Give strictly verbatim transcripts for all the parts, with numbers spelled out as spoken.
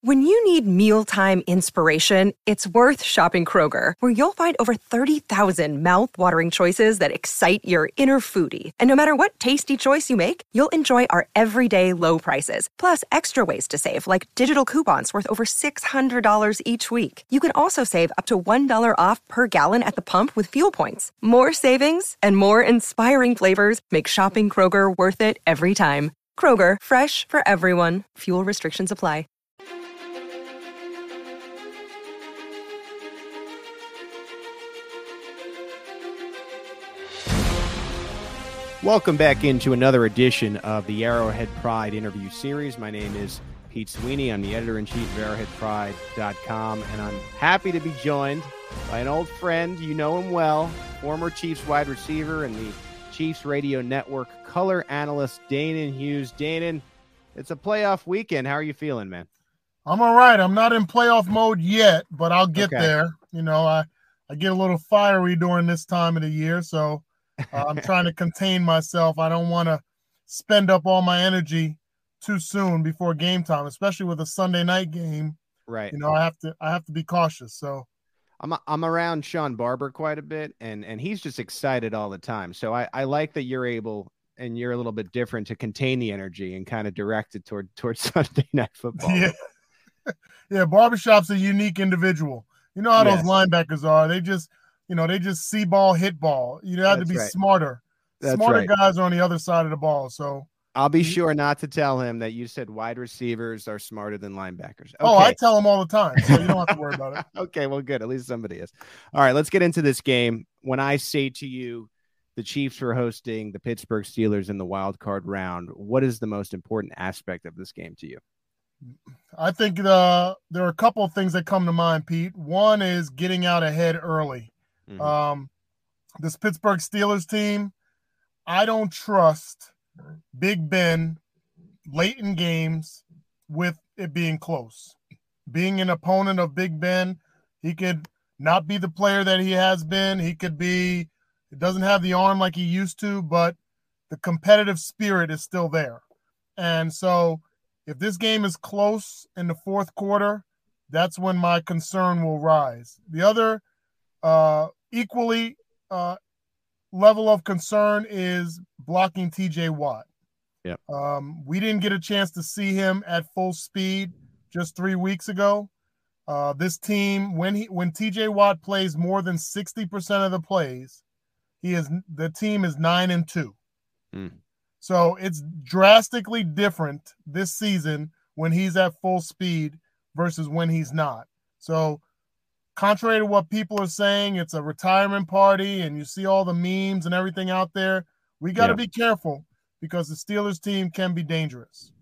When you need mealtime inspiration, it's worth shopping Kroger, where you'll find over thirty thousand mouth-watering choices that excite your inner foodie. And no matter what tasty choice you make, you'll enjoy our everyday low prices, plus extra ways to save, like digital coupons worth over six hundred dollars each week. You can also save up to one dollar off per gallon at the pump with fuel points. More savings and more inspiring flavors make shopping Kroger worth it every time. Kroger, fresh for everyone. Fuel restrictions apply. Welcome back into another edition of the Arrowhead Pride interview series. My name is Pete Sweeney. I'm the editor-in-chief of arrowhead pride dot com, and I'm happy to be joined by an old friend. You know him well, former Chiefs wide receiver and the Chiefs Radio Network color analyst, Danan Hughes. Danan, it's a playoff weekend. How are you feeling, man? I'm all right. I'm not in playoff mode yet, but I'll get Okay. there. You know, I, I get a little fiery during this time of the year, so uh, I'm trying to contain myself. I don't want to spend up all my energy too soon before game time, especially with a Sunday night game. Right. You know, I have to I have to be cautious. So I'm I'm around Sean Barber quite a bit, and and he's just excited all the time. So I, I like that you're able, and you're a little bit different, to contain the energy and kind of direct it toward towards Sunday Night Football. yeah, yeah. Barbershop's a unique individual. You know how Yes. those linebackers are. They just you know they just see ball, hit ball. You have That's to be right. smarter. That's Smarter right. guys are on the other side of the ball. So. I'll be sure not to tell him that you said wide receivers are smarter than linebackers. Okay. Oh, I tell them all the time, so you don't have to worry about it. Okay, well, good. At least somebody is. All right, let's get into this game. When I say to you the Chiefs are hosting the Pittsburgh Steelers in the wild card round, what is the most important aspect of this game to you? I think the, there are a couple of things that come to mind, Pete. One is getting out ahead early. Mhm. Um, this Pittsburgh Steelers team, I don't trust Big Ben late in games with it being close. Being an opponent of Big Ben, he could not be the player that he has been. He could be, he doesn't have the arm like he used to, but the competitive spirit is still there. And so if this game is close in the fourth quarter, that's when my concern will rise. The other uh, equally uh, level of concern is blocking T J Watt. Yep. Um, we didn't get a chance to see him at full speed just three weeks ago. Uh, this team, when he when T J Watt plays more than sixty percent of the plays, he is the team is nine and two. Mm. So it's drastically different this season when he's at full speed versus when he's not. So contrary to what people are saying, it's a retirement party and you see all the memes and everything out there. We got to Yeah. be careful because the Steelers team can be dangerous.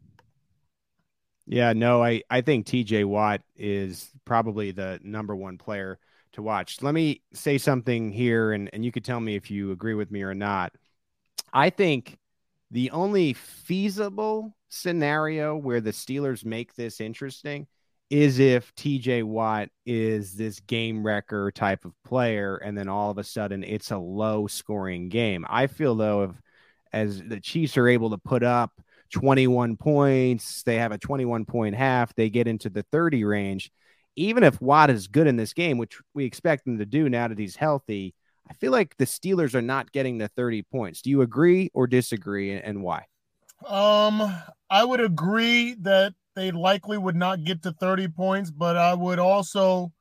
Yeah, no, I, I think T J Watt is probably the number one player to watch. Let me say something here, and, and you could tell me if you agree with me or not. I think the only feasible scenario where the Steelers make this interesting is if T J Watt is this game wrecker type of player, and then all of a sudden it's a low scoring game. I feel, though, if as the Chiefs are able to put up twenty-one points, they have a twenty-one point half, they get into the thirty range. Even if Watt is good in this game, which we expect him to do now that he's healthy, I feel like the Steelers are not getting the thirty points. Do you agree or disagree, and why? Um, I would agree that they likely would not get to thirty points, but I would also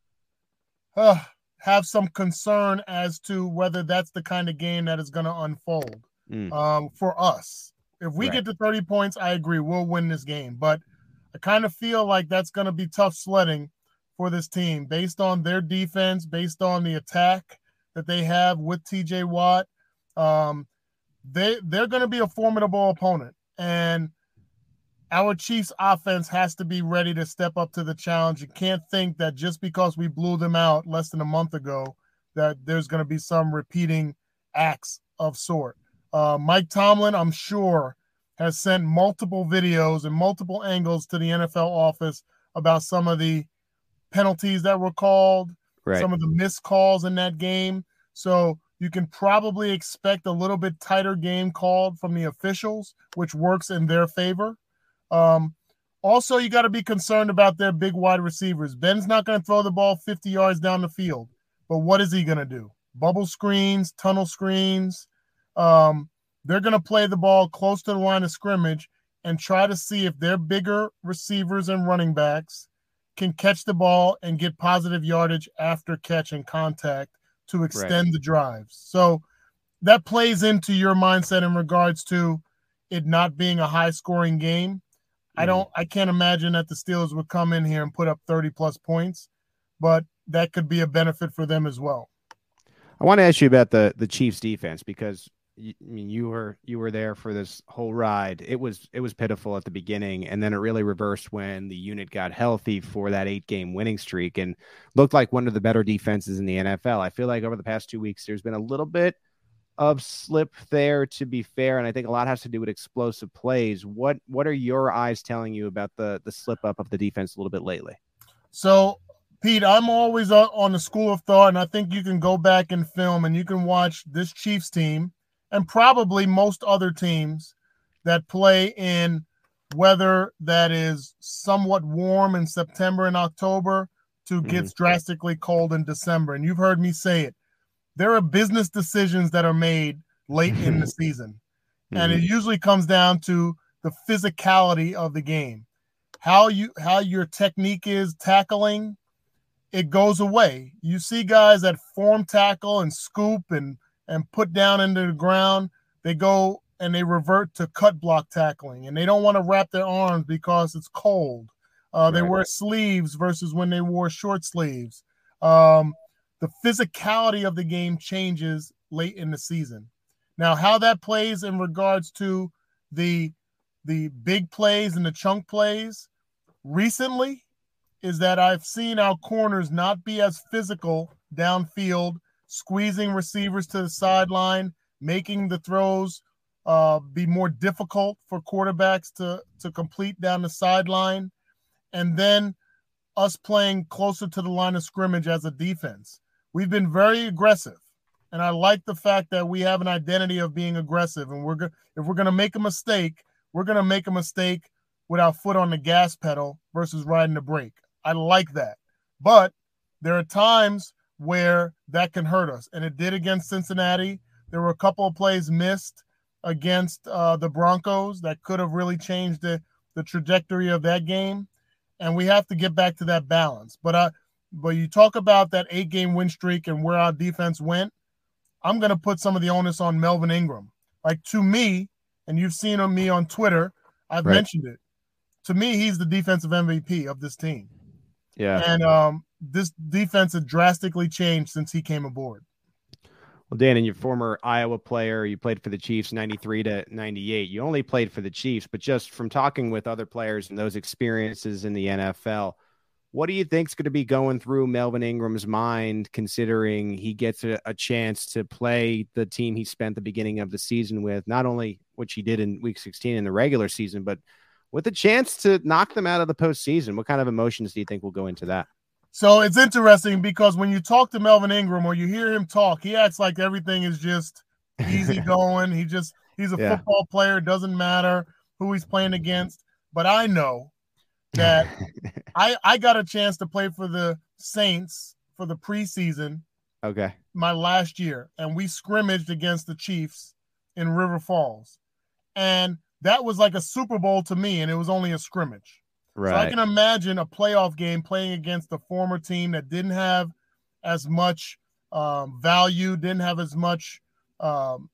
uh, have some concern as to whether that's the kind of game that is going to unfold Mm. um, for us. If we Right. get to thirty points, I agree, we'll win this game. But I kind of feel like that's going to be tough sledding for this team based on their defense, based on the attack that they have with T J Watt. Um, they, they're going to be a formidable opponent. And our Chiefs offense has to be ready to step up to the challenge. You can't think that just because we blew them out less than a month ago that there's going to be some repeating acts of sort. Uh, Mike Tomlin, I'm sure, has sent multiple videos and multiple angles to the N F L office about some of the penalties that were called, Right. some of the missed calls in that game. So you can probably expect a little bit tighter game called from the officials, which works in their favor. Um, Also, you got to be concerned about their big wide receivers. Ben's not going to throw the ball fifty yards down the field, but what is he going to do? Bubble screens, tunnel screens. Um, they're going to play the ball close to the line of scrimmage and try to see if their bigger receivers and running backs can catch the ball and get positive yardage after catch and contact to extend right. the drives. So that plays into your mindset in regards to it not being a high-scoring game. Mm-hmm. I don't, I can't imagine that the Steelers would come in here and put up thirty plus points, but that could be a benefit for them as well. I want to ask you about the the Chiefs defense because I mean you were you were there for this whole ride. It was it was pitiful at the beginning, and then it really reversed when the unit got healthy for that eight game winning streak and looked like one of the better defenses in the N F L. I feel like over the past two weeks there's been a little bit of slip there, to be fair, and I think a lot has to do with explosive plays. What what are your eyes telling you about the the slip up of the defense a little bit lately? So, Pete, I'm always on the school of thought, and I think you can go back and film and you can watch this Chiefs team and probably most other teams that play in weather that is somewhat warm in September and October to mm-hmm. gets drastically cold in December. And you've heard me say it. There are business decisions that are made late in the season, mm-hmm. and it usually comes down to the physicality of the game. How you how your technique is tackling, it goes away. You see guys that form tackle and scoop and and put down into the ground, they go and they revert to cut block tackling, and they don't want to wrap their arms because it's cold. Uh, they right. wear sleeves versus when they wore short sleeves. Um, the physicality of the game changes late in the season. Now, how that plays in regards to the the big plays and the chunk plays recently is that I've seen our corners not be as physical downfield, squeezing receivers to the sideline, making the throws uh, be more difficult for quarterbacks to, to complete down the sideline, and then us playing closer to the line of scrimmage as a defense. We've been very aggressive, and I like the fact that we have an identity of being aggressive, and we're go- if we're going to make a mistake, we're going to make a mistake with our foot on the gas pedal versus riding the brake. I like that. But there are times where that can hurt us, and it did against Cincinnati. There were a couple of plays missed against uh, the Broncos that could have really changed the, the trajectory of that game, and we have to get back to that balance. But uh, but you talk about that eight-game win streak and where our defense went, I'm going to put some of the onus on Melvin Ingram. Like, to me, and you've seen on me on Twitter, I've right. mentioned it, to me, he's the defensive M V P of this team. Yeah. And um, this defense has drastically changed since he came aboard. Well, Dan, and your former Iowa player, you played for the Chiefs ninety-three to ninety-eight. You only played for the Chiefs, but just from talking with other players and those experiences in the N F L, what do you think is going to be going through Melvin Ingram's mind, considering he gets a, a chance to play the team he spent the beginning of the season with, not only which he did in week sixteen in the regular season, but with a chance to knock them out of the postseason? What kind of emotions do you think will go into that? So it's interesting because when you talk to Melvin Ingram or you hear him talk, he acts like everything is just easy going. He just, he's a yeah. football player. It doesn't matter who he's playing against. But I know that I, I got a chance to play for the Saints for the preseason. Okay. My last year. And we scrimmaged against the Chiefs in River Falls. And that was like a Super Bowl to me, and it was only a scrimmage. Right. So I can imagine a playoff game playing against a former team that didn't have as much um, value, didn't have as much um,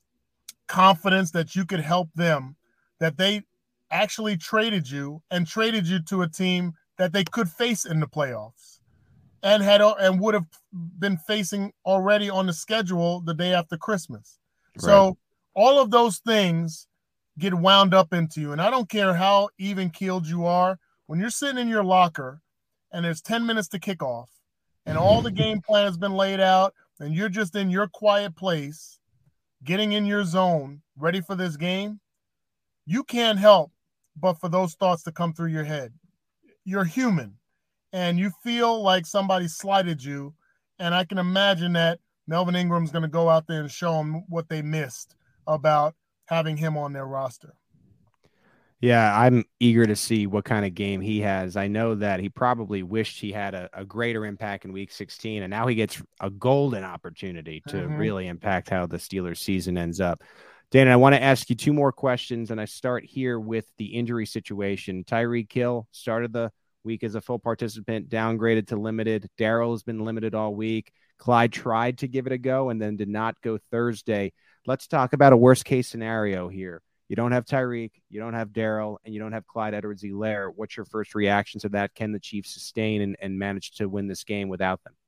confidence that you could help them, that they actually traded you and traded you to a team that they could face in the playoffs and had and would have been facing already on the schedule the day after Christmas. Right. So all of those things get wound up into you. And I don't care how even keeled you are, when you're sitting in your locker and there's ten minutes to kick off and all the game plan has been laid out and you're just in your quiet place, getting in your zone, ready for this game, you can't help but for those thoughts to come through your head. You're human and you feel like somebody slighted you. And I can imagine that Melvin Ingram's going to go out there and show them what they missed about having him on their roster. Yeah, I'm eager to see what kind of game he has. I know that he probably wished he had a, a greater impact in week sixteen, and now he gets a golden opportunity to Mm-hmm. really impact how the Steelers season ends up. Dan, I want to ask you two more questions, and I start here with the injury situation. Tyreek Hill started the week as a full participant, downgraded to limited. Darrell has been limited all week. Clyde tried to give it a go and then did not go Thursday. Let's talk about a worst-case scenario here. You don't have Tyreek, you don't have Darrell, and you don't have Clyde Edwards-Helaire. What's your first reaction to that? Can the Chiefs sustain and, and manage to win this game without them?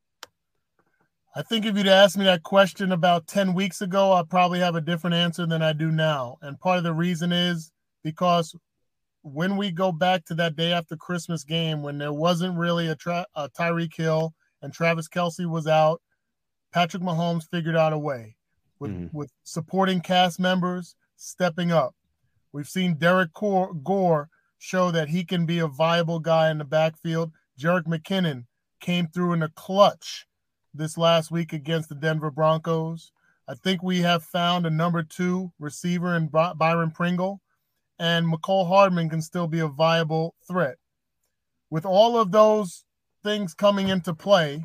I think if you'd asked me that question about ten weeks ago, I'd probably have a different answer than I do now. And part of the reason is because when we go back to that day after Christmas game, when there wasn't really a, tra- a Tyreek Hill and Travis Kelce was out, Patrick Mahomes figured out a way with, mm-hmm. with supporting cast members stepping up. We've seen Derek Gore show that he can be a viable guy in the backfield. Jerick McKinnon came through in a clutch this last week against the Denver Broncos. I think we have found a number two receiver in Byron Pringle, and McCole Hardman can still be a viable threat. With all of those things coming into play,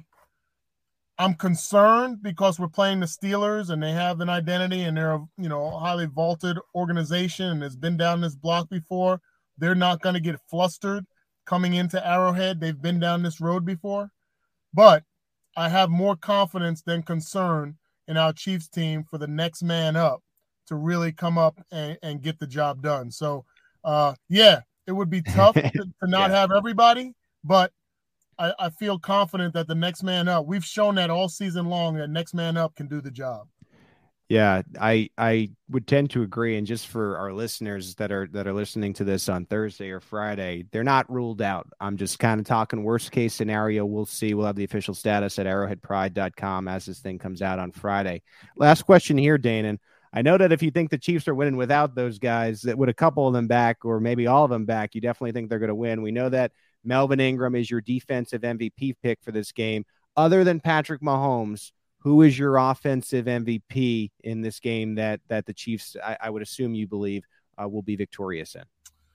I'm concerned because we're playing the Steelers and they have an identity and they're a, you know, highly vaulted organization and has been down this block before. They're not going to get flustered coming into Arrowhead. They've been down this road before. But I have more confidence than concern in our Chiefs team for the next man up to really come up and, and get the job done. So, uh, yeah, it would be tough to, to not yeah. have everybody, but I, I feel confident that the next man up, we've shown that all season long, that next man up can do the job. Yeah, I I would tend to agree. And just for our listeners that are that are listening to this on Thursday or Friday, they're not ruled out. I'm just kind of talking worst case scenario. We'll see. We'll have the official status at arrowhead pride dot com as this thing comes out on Friday. Last question here, Danon. I know that if you think the Chiefs are winning without those guys, that with a couple of them back or maybe all of them back, you definitely think they're going to win. We know that Melvin Ingram is your defensive M V P pick for this game. Other than Patrick Mahomes, who is your offensive M V P in this game that that the Chiefs, I, I would assume you believe, uh, will be victorious in?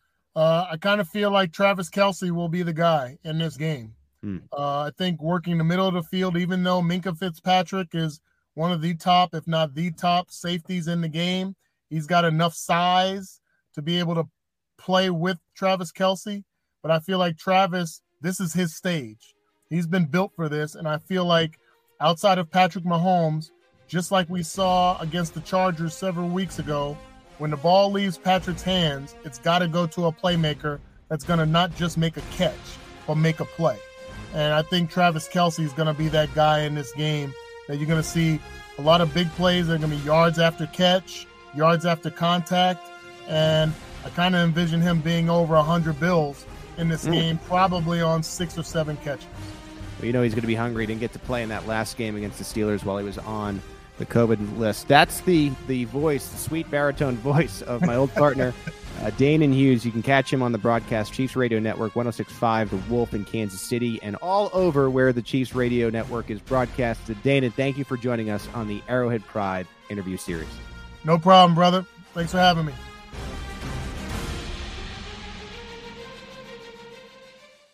Uh, I kind of feel like Travis Kelce will be the guy in this game. Hmm. Uh, I think working the middle of the field, even though Minkah Fitzpatrick is one of the top, if not the top safeties in the game, he's got enough size to be able to play with Travis Kelce. But I feel like Travis, this is his stage. He's been built for this, and I feel like outside of Patrick Mahomes, just like we saw against the Chargers several weeks ago, when the ball leaves Patrick's hands, it's got to go to a playmaker that's going to not just make a catch, but make a play. And I think Travis Kelce is going to be that guy in this game that you're going to see a lot of big plays that are going to be yards after catch, yards after contact, and I kind of envision him being over one hundred bills in this mm. game, probably on six or seven catches. Well, you know he's going to be hungry. He didn't get to play in that last game against the Steelers while he was on the COVID list. That's the the voice, the sweet baritone voice of my old partner, uh, Danon Hughes. You can catch him on the broadcast Chiefs Radio Network, one oh six point five The Wolf in Kansas City, and all over where the Chiefs Radio Network is broadcasted. Danon, thank you for joining us on the Arrowhead Pride interview series. No problem, brother. Thanks for having me.